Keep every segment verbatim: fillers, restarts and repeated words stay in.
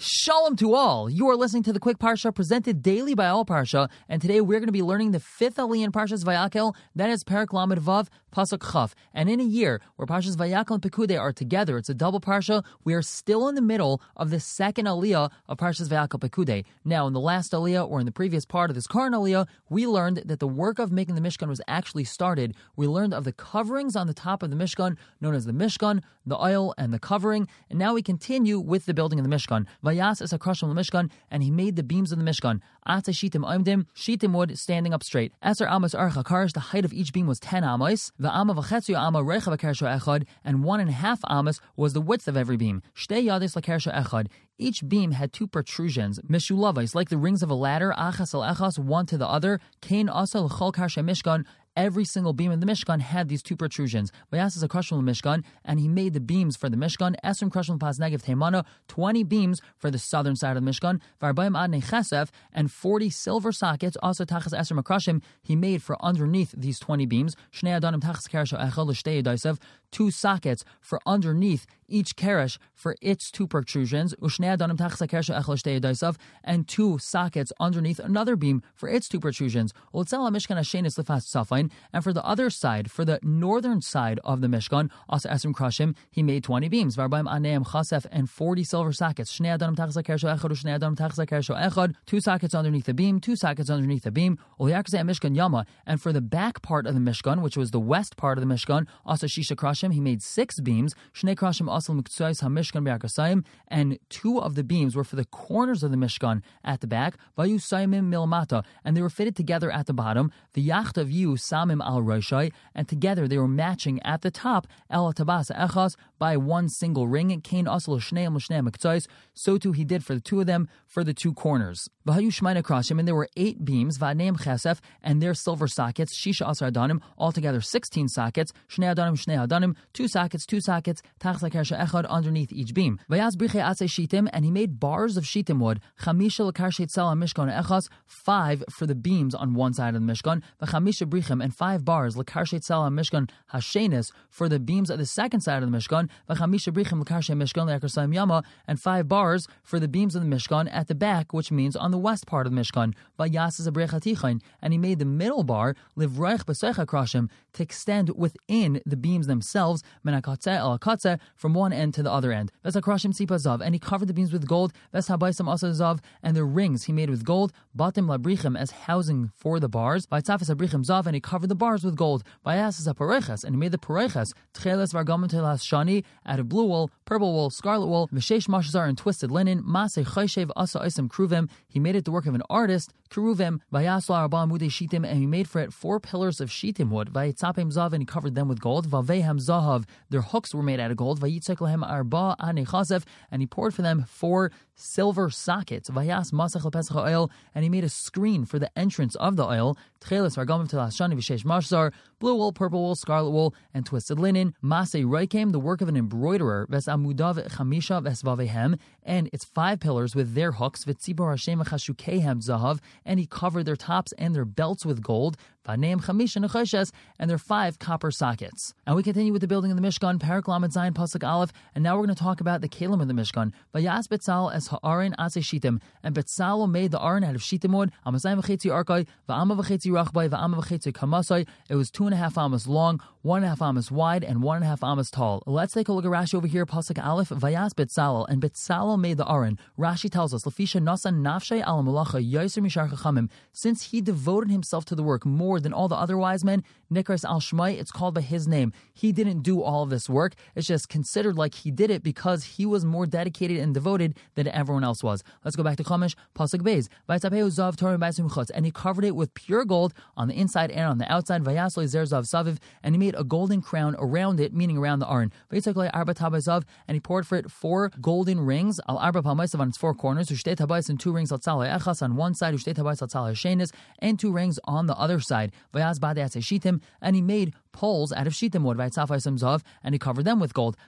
Shalom to all. You are listening to the Quick Parsha presented daily by All Parsha, and today we're going to be learning the fifth aliyah in Parshas Vayakel. That is Perek Lamed Vav Pasuk Chaf. And in a year where Parshas Vayakel and Pekudei are together, it's a double Parsha. We are still in the middle of the second aliyah of Parshas Vayakel Pekudei. Now, in the last aliyah, or in the previous part of this current aliyah, we learned that the work of making the Mishkan was actually started. We learned of the coverings on the top of the Mishkan, known as the Mishkan, the oil, and the covering. And now we continue with the building of the Mishkan. Vayas es hakrashim l'Mishkan, and he made the beams of the Mishkan. Atze shitim oimdim, shitim wood standing up straight. Eser amos arach hakarish, the height of each beam was ten amos. V'ama v'chetzu ama reicha v'kersho echad, and one and a half amos was the width of every beam. Shtei yadis l'kersho echad. Each beam had two protrusions, mishulavais, like the rings of a ladder, achas al echas, one to the other. Kain asa l'chol karshe Mishkan. Every single beam in the Mishkan had these two protrusions. Vayas is a krashim Mishkan, and he made the beams for the Mishkan. Esrim krashim pas negev teimana, twenty beams for the southern side of the Mishkan. Varbayim ad nechesef, and forty silver sockets. Also tachas esrim krashim, he made for underneath these twenty beams. Shnei adanim tachas keresh echel l'shtei yadaisev, two sockets for underneath each keresh for its two protrusions. Ushnei adanim tachas keresh echel l'shtei yadaisev, and two sockets underneath another beam for its two protrusions. Ultzel Mishkan hashenis lefas tzafay. And for the other side, for the northern side of the Mishkan, also Esrim Krashim, he made twenty beams. Varbaim Aneim Chasef, and forty silver sockets. Shnei Adanim Tachas HaKersho Echad, Shnei Adanim Tachas HaKersho Echad, two sockets underneath the beam, two sockets underneath the beam. Uliakzeh Mishkan Yama, and for the back part of the Mishkan, which was the west part of the Mishkan, also Shisha Krashim, he made six beams. Shnei Krashim Asal Miktsais HaMishkan Be'akasayim, and two of the beams were for the corners of the Mishkan at the back. Vayu Saimim Milmata, and they were fitted together at the bottom. The Yacht of you Samim al Roshai, and together they were matching at the top El Tabasa Echas by one single ring. Kain Asal Shneim L'Shneim Miktsais. So too he did for the two of them for the two corners. Vahayu Shmaina Krashim, and there were eight beams. Vaneim Chesef, and their silver sockets. Shisha Asar Adanim, altogether sixteen sockets. Shnei Adanim Shnei Adanim, two sockets, two sockets. Tachas HaKersho Echad underneath each beam. Vayaz Briche Atze Shitim, and he made bars of shitim wood. Chamisha L'Karshet Tzal Mishkan Echas, five for the beams on one side of the Mishkan. V'chamisha Brichem, and five bars L'Karshet Tzal Mishkan Hashenis for the beams of the second side of the Mishkan. V'chamisha Brichem L'Karshet Mishkan L'Ekersayim Yama, and five bars for the beams of the Mishkan at the back, which means on the west part of the Mishkan. Vayas is a Brechatichain, and he made the middle bar Livreich B'Secha Krashim to extend within the beams themselves, Menakatze El Akatze, from one end to the other end. Ves HaKrashim Tzipa Zav, and he covered the beams with gold. Ves HaBaisam Asa Zav, and the rings he made with gold. Batim Labrichem, as housing for the bars. Vaitzafis Abrichem Zav, and he covered the bars with gold. Vayas is a Pareches, and he made the Pareches Tcheles Vargamim Telas Shani, out of blue wool, purple wool, scarlet wool, Vishesh Mashazar, and twisted linen. Maseh Chayshev Asa Isim Kruvim, he made it the work of an artist. Keruvim, Vayasla Arba Mudei Shitim, and he made for it four pillars of shitim wood. Vayitzapim Zav, and he covered them with gold. Vavehem Zahav, their hooks were made out of gold. Vayitzek Lehem Arba Anechasef, and he poured for them four silver sockets. Vayas Masach LePesach oil, and he made a screen for the entrance of the oil. Tcheles Vargamim Telas Shani Vishesh Mashzar, blue wool, purple wool, scarlet wool, and twisted linen. Masei Roikem, the work of an embroiderer. Ves Amudav Chamisha Ves Vavehem, and its five pillars with their hooks. Vitzibor Hashem Chashukehem Zahav, and he covered their tops and their belts with gold. Vaneim Chamish and Necheshes, and their five copper sockets. And we continue with the building of the Mishkan, Perek Lamed Zayin Pasuk Aleph, and now we're going to talk about the Kalim of the Mishkan. Vayas Betzal es ha'aron atze shitim, and Betzal made the aron out of shitim wood. Amasayim v'chetzi arkai, v'ama v'chetzi rachbai, v'ama v'chetzi kamasai. It was two and a half amos long, one and a half amos wide, and one and a half amos tall. Let's take a look at Rashi over here. Pasuk Aleph. Vayas Betzal, and Betzal made the aron. Rashi tells us, Lefisha nasa nafshay al malacha yoser mishar chachamim. Since he devoted himself to the work more than all the other wise men, Nikras al Shmai, it's called by his name. He didn't do all of this work. It's just considered like he did it because he was more dedicated and devoted than everyone else was. Let's go back to Chumash, Pasuk Beis. Vaytzapeu zav torah b'asim chutz, and he covered it with pure gold on the inside and on the outside. Vayaslo zer zav saviv, and he made a golden crown around it, meaning around the aron. Vaytzaklei arba tabazav, and he poured for it four golden rings al arba palmaisav on its four corners. Ushte tabais, and two rings al tzalei echas on one side. Ushte tabais al tzalei shenis, and two rings on the other side. Vayaz badei atzei shitim, and he made poles out of shitim wood, and he covered them with gold.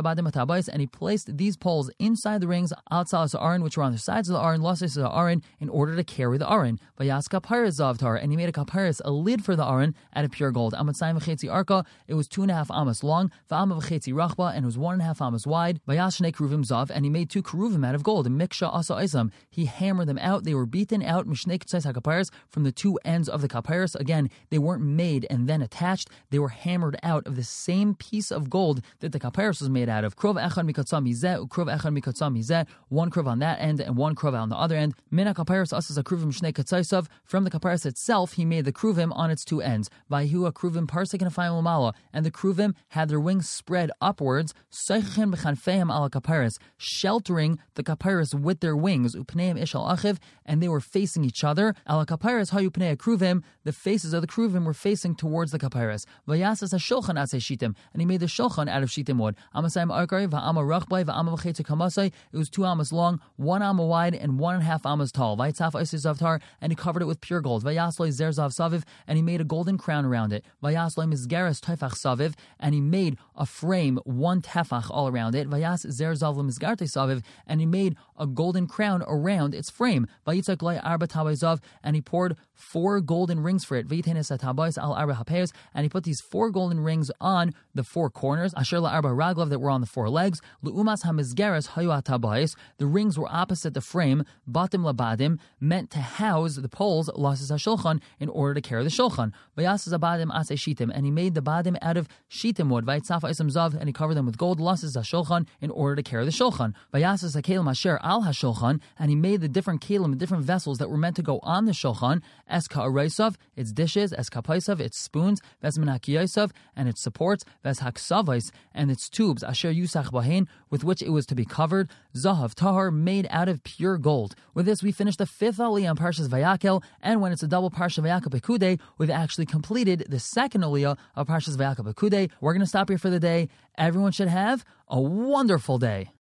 And he placed these poles inside the rings outside the aron, which were on the sides of the aron, in order to carry the aron. And he he made a kaparis, a lid for the aron, out of pure gold. Amatzayim v'chetzi arka, it was two and a half amas long, v'ama v'chetzi rachba, and it was one and a half amas wide. Vayashnei kruvim zav, and he made two keruvim out of gold. And miksha asa isam, he hammered them out. They were beaten out mishnei k'tzais hakaparis, from the two ends of the kaparis. Again, they weren't made and then attached. They were hammered out of the same piece of gold that the kaparis was made out of. Krov echad mikatzah mizeh, ukrov echad mikatzah mizeh, one krov on that end and one krov on the other end. Mina kaparis asas akruvim shnei katzaisav, from the kaparis itself he made the kruvim on its two ends. Vayihu kruvim parsik and afayim lamala, and the kruvim had their wings spread upwards, seichchen b'chanfeim ala kaparis, sheltering the kaparis with their wings, upneim ishal achiv, and they were facing each other. Ala kaparis hayu pnei kruvim, the faces of the kruvim were facing towards the kaparis. Vayasas hashulchan asay shitim, and he made the shulchan out of shitim wood. Amasayim arkari va'ama rachbai va'ama v'chetzi kamasai, it was two amas long, one amma wide, and one and a half amas tall. Vayitzaf isis zavtar, and he covered it with pure gold. Vayasloi zerzav saviv, and he made a golden crown around it. Vayasloi mizgaras tefach saviv, and he made a frame, one tefach all around it. Vayas zerzav lemizgarte saviv, and he made a golden crown around its frame. Vayitzak loy arba tabayzav, and he poured four golden rings for it. Vayitenes atabayis al arba hapeos, and he put these four golden rings on the four corners. Asher la arba raglav, that were on the four legs. Lu'umas hamizgaras hayu atabayis, the rings were opposite the frame. Batim labadim, meant to house the poles, lasas hashulchan, in order to carry the shulchan. Vayasas abadim ase shitim, and he made the badim out of shitim wood. Vayitzafa isam zav, and he covered them with gold, lasas hashulchan, in order to carry the shulchan. Vayasas hakelim asher al hashulchan, and he made the different kelim, the different vessels that were meant to go on the shulchan. Es ka'araisav, its dishes. Es kapaisav, its spoons. Ves menakiyaisav, and its supports. Ves haksavais, and its tubes. Asher yusach bahin, with which it was to be covered. Zahav tahar, made out of pure gold. With this, we finished the fifth aliyah on Parshas Vayakel, and when it's a double Parsha Vayakel Pekudei, we've actually completed the second aliyah of Parshas Vayakel Pekudei. We're going to stop here for the day. Everyone should have a wonderful day.